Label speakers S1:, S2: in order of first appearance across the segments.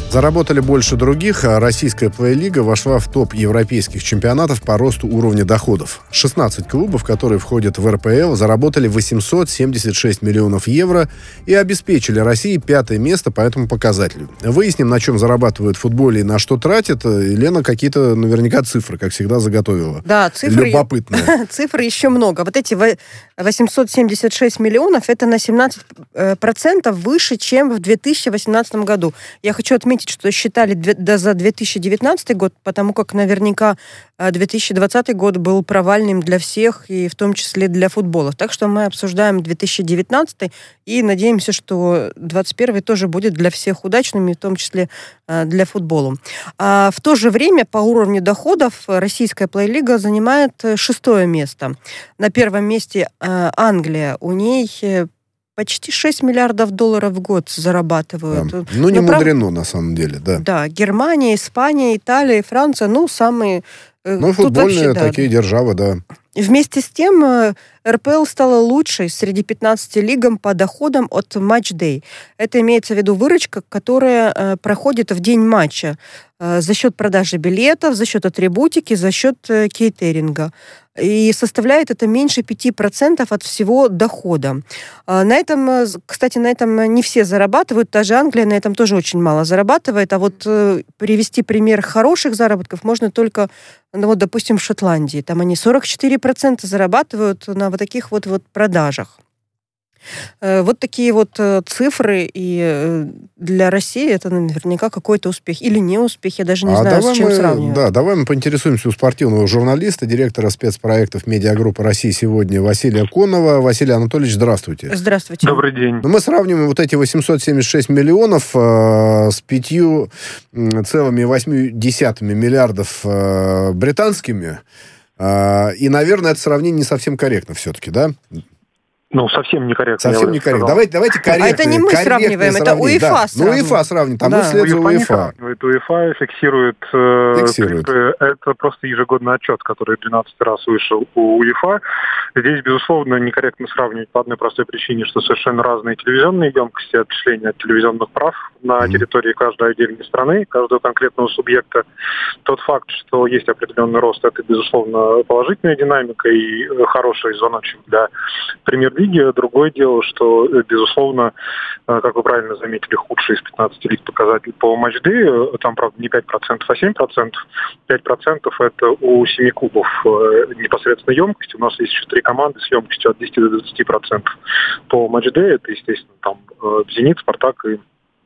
S1: Заработали больше других, а российская плей-лига вошла в топ европейских чемпионатов по росту уровня доходов. 16 клубов, которые входят в РПЛ, заработали 876 миллионов евро и обеспечили России 5-е место по этому показателю. Выясним, на чем зарабатывают в футболе и на что тратят. Елена какие-то наверняка цифры, как всегда, заготовила.
S2: Да, цифры.
S1: Любопытные.
S2: Цифры еще много. Вот эти 876 миллионов, это на 17% выше, чем в 2018 году. Я хочу отметить, что считали за 2019 год, потому как наверняка 2020 год был провальным для всех, и в том числе для футбола. Так что мы обсуждаем 2019 и надеемся, что 2021 тоже будет для всех удачным, и в том числе для футбола. А в то же время по уровню доходов российская плей-лига занимает 6-е место. На первом месте Англия. У ней почти 6 миллиардов долларов в год зарабатывают.
S1: Да. Ну, не мудрено, на самом деле, да.
S2: Да, Германия, Испания, Италия, Франция, самые...
S1: Ну, футбольные вообще, такие державы, да.
S2: Вместе с тем, РПЛ стала лучшей среди 15 лигам по доходам от матч-дэй. Это имеется в виду выручка, которая проходит в день матча за счет продажи билетов, за счет атрибутики, за счет кейтеринга. И составляет это меньше 5% от всего дохода. На этом, кстати, не все зарабатывают. Даже Англия на этом тоже очень мало зарабатывает. А вот привести пример хороших заработков можно только, допустим, в Шотландии. Там они 44% зарабатывают на вот таких вот продажах. Вот такие вот цифры, и для России это наверняка какой-то успех. Или не успех, я даже не знаю, с чем сравнивать.
S1: Да, давай мы поинтересуемся у спортивного журналиста, директора спецпроектов медиагруппы «России сегодня» Василия Конова. Василий Анатольевич, здравствуйте.
S2: Здравствуйте.
S3: Добрый день.
S1: Мы сравниваем вот эти 876 миллионов с 5,8 миллиардов британскими. И, наверное, это сравнение не совсем корректно все-таки, да?
S3: Совсем некорректно.
S1: Совсем некорректно. Давайте корректно.
S2: А это не мы сравниваем, это УЕФА сравнивает.
S1: УЕФА сравнивает, там исследует УЕФА.
S3: УЕФА фиксирует. Это просто ежегодный отчет, который 12 раз вышел у УЕФА. Здесь, безусловно, некорректно сравнивать по одной простой причине, что совершенно разные телевизионные емкости отчисления от телевизионных прав на территории каждой отдельной страны, каждого конкретного субъекта. Тот факт, что есть определенный рост, это, безусловно, положительная динамика и хороший звоночек для премьер-лиги. Другое дело, что, безусловно, как вы правильно заметили, худший из 15 лиг показатель по матч-дэю. Там, правда, не 5%, а 7%. 5% это у 7 клубов непосредственно емкость. У нас есть еще 3 команды с емкостью от 10 до 20% по матч-дэю. Это, естественно, там «Зенит», «Спартак» и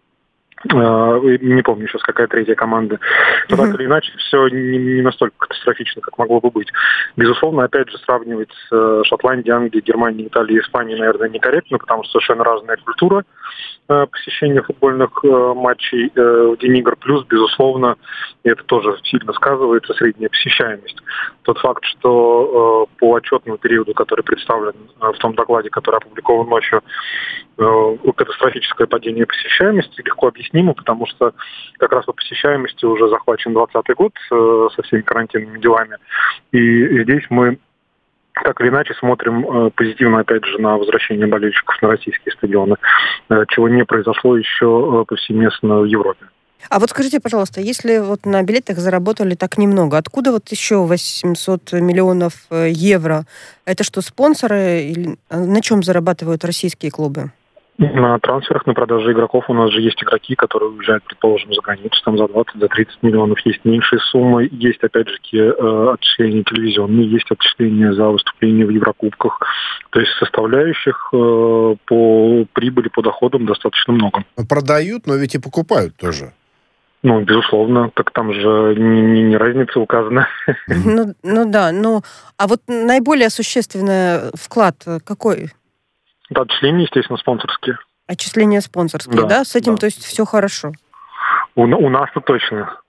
S3: не помню сейчас, какая третья команда. Но так или иначе, все не настолько катастрофично, как могло бы быть. Безусловно, опять же, сравнивать с Шотландией, Англией, Германией, Италией, Испанией, наверное, некорректно, потому что совершенно разная культура посещения футбольных матчей в день игр. Плюс, безусловно, и это тоже сильно сказывается, средняя посещаемость. Тот факт, что по отчетному периоду, который представлен в том докладе, который опубликован ночью, катастрофическое падение посещаемости легко объяснимо, потому что как раз по посещаемости уже захвачен 2020 год со всеми карантинными делами. И здесь мы так или иначе смотрим позитивно, опять же, на возвращение болельщиков на российские стадионы, чего не произошло еще повсеместно в Европе.
S2: А вот скажите, пожалуйста, если вот на билетах заработали так немного, откуда вот еще 800 миллионов евро? Это что, спонсоры? Или на чем зарабатывают российские клубы?
S3: На трансферах, на продаже игроков у нас же есть игроки, которые уезжают, предположим, за границу, там за 20, за 30 миллионов. Есть меньшие суммы, есть, опять же, отчисления телевизионные, есть отчисления за выступления в Еврокубках. То есть составляющих по прибыли, по доходам достаточно много.
S1: Продают, но ведь и покупают тоже.
S3: Безусловно, так там же не разница указана.
S2: Да, а вот наиболее существенный вклад какой?
S3: Да, отчисления, естественно, спонсорские.
S2: Отчисления спонсорские, да? С этим, то есть, все хорошо?
S3: У нас-то точно.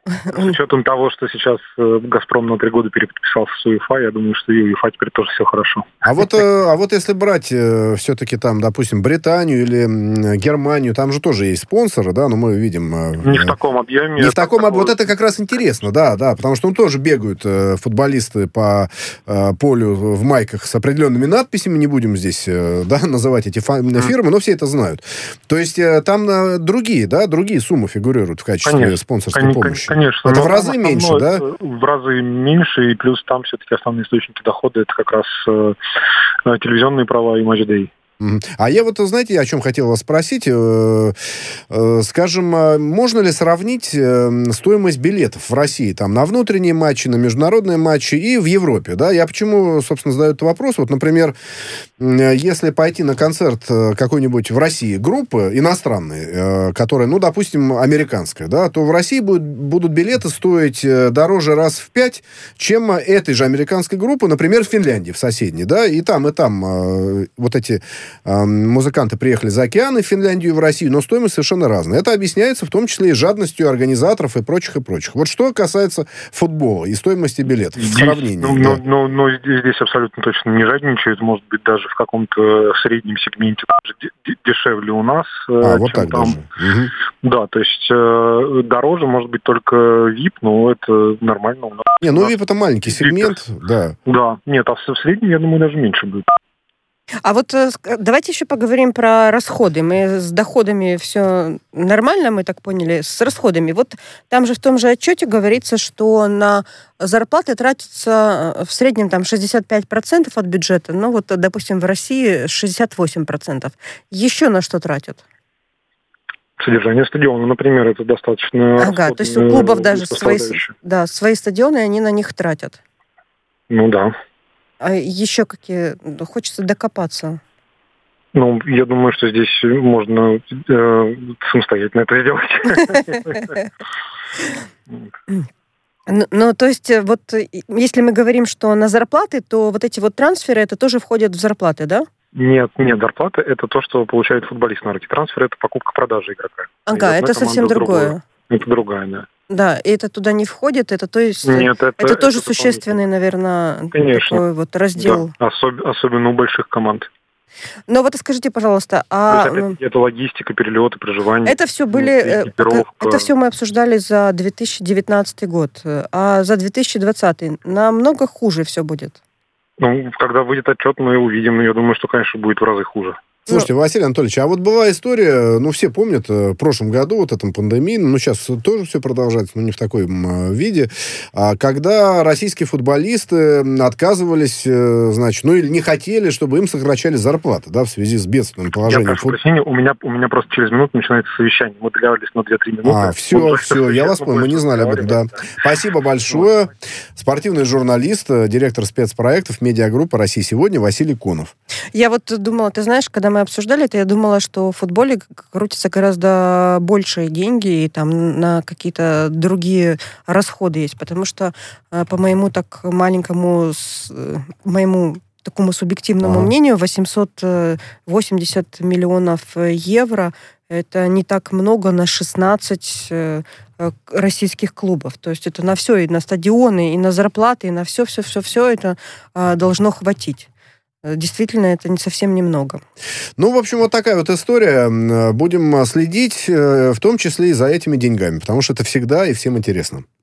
S3: С учетом того, что сейчас «Газпром» на 3 года переподписался с УЕФА, я думаю, что и УЕФА теперь тоже все хорошо.
S1: А вот если брать все-таки там, допустим, Британию или Германию, там же тоже есть спонсоры, да, но мы видим...
S3: Не в таком объеме.
S1: Не в таком объеме. Вот это как раз интересно, да, потому что тоже бегают футболисты по полю в майках с определенными надписями, не будем здесь называть эти фирмы, но все это знают. То есть там другие суммы фигурируют в качестве спонсорской помощи.
S3: Конечно.
S1: Это в разы меньше, да?
S3: В разы меньше, и плюс там все-таки основные источники дохода это как раз телевизионные права и матч-дэй.
S1: А я вот, знаете, о чем хотел вас спросить. Скажем, можно ли сравнить стоимость билетов в России там, на внутренние матчи, на международные матчи и в Европе? Да? Я почему, собственно, задаю этот вопрос? Вот, например, если пойти на концерт какой-нибудь в России группы иностранной, которая, допустим, американская, да, то в России будут билеты стоить дороже раз в 5, чем этой же американской группы, например, в Финляндии, в соседней. Да? И там вот эти музыканты приехали за океан в Финляндию и в Россию, но стоимость совершенно разная. Это объясняется в том числе и жадностью организаторов и прочих. Вот что касается футбола и стоимости билетов в сравнении.
S3: Но здесь абсолютно точно не жадничают. Может быть, даже в каком-то среднем сегменте даже дешевле у нас.
S1: Вот так там. Даже. Угу.
S3: Да, то есть дороже может быть только VIP, но это нормально у нас.
S1: VIP это маленький сегмент, да.
S3: Да, нет, а в среднем, я думаю, даже меньше будет.
S2: А вот давайте еще поговорим про расходы. Мы с доходами все нормально, мы так поняли, с расходами. Вот там же в том же отчете говорится, что на зарплаты тратится в среднем там 65% от бюджета. Ну вот, допустим, в России 68%. Еще на что тратят?
S3: Содержание стадиона, например, это достаточно...
S2: Ага, то есть у клубов даже свои стадионы, они на них тратят.
S3: Ну да.
S2: А еще какие? Хочется докопаться.
S3: Я думаю, что здесь можно самостоятельно это сделать.
S2: То есть, вот если мы говорим, что на зарплаты, то вот эти вот трансферы, это тоже входят в зарплаты, да?
S3: Нет, зарплата это то, что получает футболист на руки. Трансфер это покупка-продажа игрока.
S2: Ага, это совсем другое.
S3: Это другая, да.
S2: Да, и это туда не входит, это то есть...
S3: Нет, это
S2: тоже существенный, наверное, такой вот раздел.
S3: Да, особенно у больших команд.
S2: Но вот скажите, пожалуйста,
S3: это логистика, перелеты, проживание.
S2: Это все это все мы обсуждали за 2019 год, а за 2020 намного хуже все будет.
S3: Когда выйдет отчет, мы увидим. Я думаю, что, конечно, будет в разы хуже.
S1: Слушайте, Василий Анатольевич, а вот была история, все помнят, в прошлом году, вот этом пандемии, сейчас тоже все продолжается, но не в таком виде, когда российские футболисты отказывались, или не хотели, чтобы им сокращали зарплаты, да, в связи с бедственным положением.
S3: Я прошу прощения, у меня просто через минуту начинается совещание. Мы договорились на 2-3 минуты.
S1: Все, я вас понял, мы не знали об этом, да. Спасибо большое. Спортивный журналист, директор спецпроектов медиагруппы «Россия сегодня» Василий Конов.
S2: Я вот думала, ты знаешь, когда мы обсуждали это, я думала, что в футболе крутятся гораздо большие деньги и там на какие-то другие расходы есть, потому что по моему моему такому субъективному мнению 880 миллионов евро это не так много на 16 российских клубов. То есть это на все, и на стадионы, и на зарплаты, и на все это должно хватить. Действительно, это не совсем немного.
S1: В общем, вот такая вот история. Будем следить, в том числе и за этими деньгами, потому что это всегда и всем интересно.